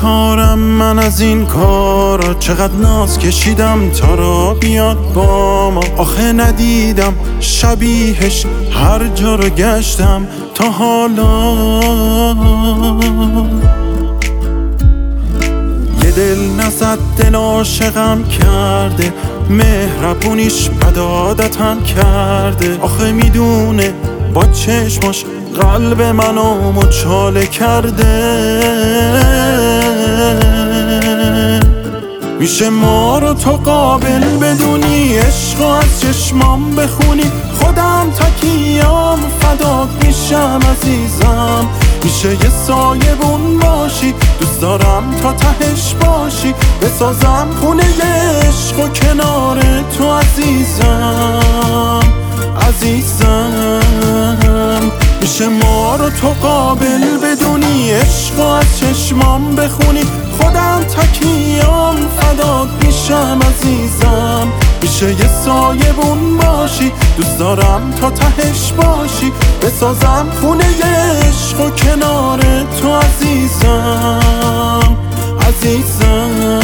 کارم من از این کارا، چقدر ناز کشیدم تا را بیاد با ما. آخه ندیدم شبیهش، هر جا رو گشتم تا حالا. یه دل نزد دل عاشقم کرده، مهربونیش بد عادتم کرده. آخه میدونه با چشماش قلب منو مچاله کرده. میشه ما رو تو قابل بدونی، عشق از چشمام بخونی، خودم تکیام فدات میشم عزیزم. میشه یه سایبون باشی، دوست دارم تا تهش باشی، بسازم خونه عشق و کنار تو عزیزم. عزیزم میشه ما رو تو قابل بدونی، عشق از چشمام بخونی، خودم تکیام فدات میشم عزیزم. میشه یه سایبون باشی، دوست دارم تا تهش باشی، بسازم خونه عشق و کنار تو عزیزم. عزیزم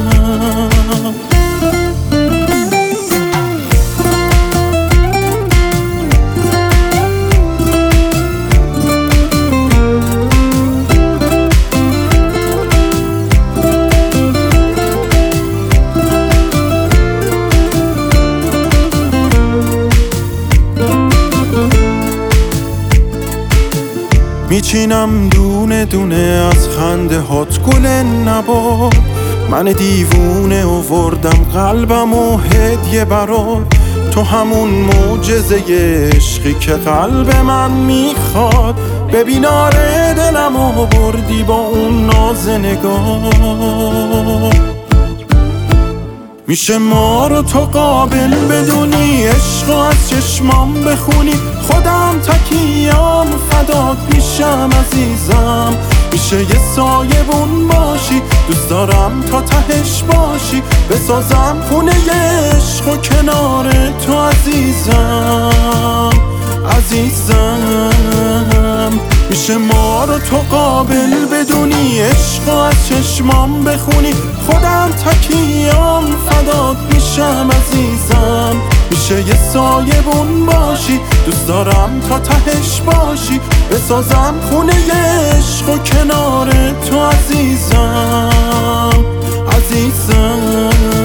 میچینم دونه دونه از خنده هات گل نبات. من دیوونه آوردم قلبم و هدیه برات، تو همون معجزه عشقی که قلب من میخواد. ببین آره دلم آوردی با اون ناز نگاه. میشه ما رو تو قابل بدونی، عشق از چشمام بخونی، خودم تکیام فدات میشم عزیزم. میشه یه سایبون باشی، دوست دارم تا تهش باشی، بسازم خونه عشق و کنار تو عزیزم. عزیزم میشه ما رو تو قابل بدونی، عشق از چشمام بخونی، خودم تکیام فدات میشم عزیزم. میشه یه سایبون باشی، دوست دارم تا تهش باشی، بسازم خونه عشق و کنار تو عزیزم. عزیزم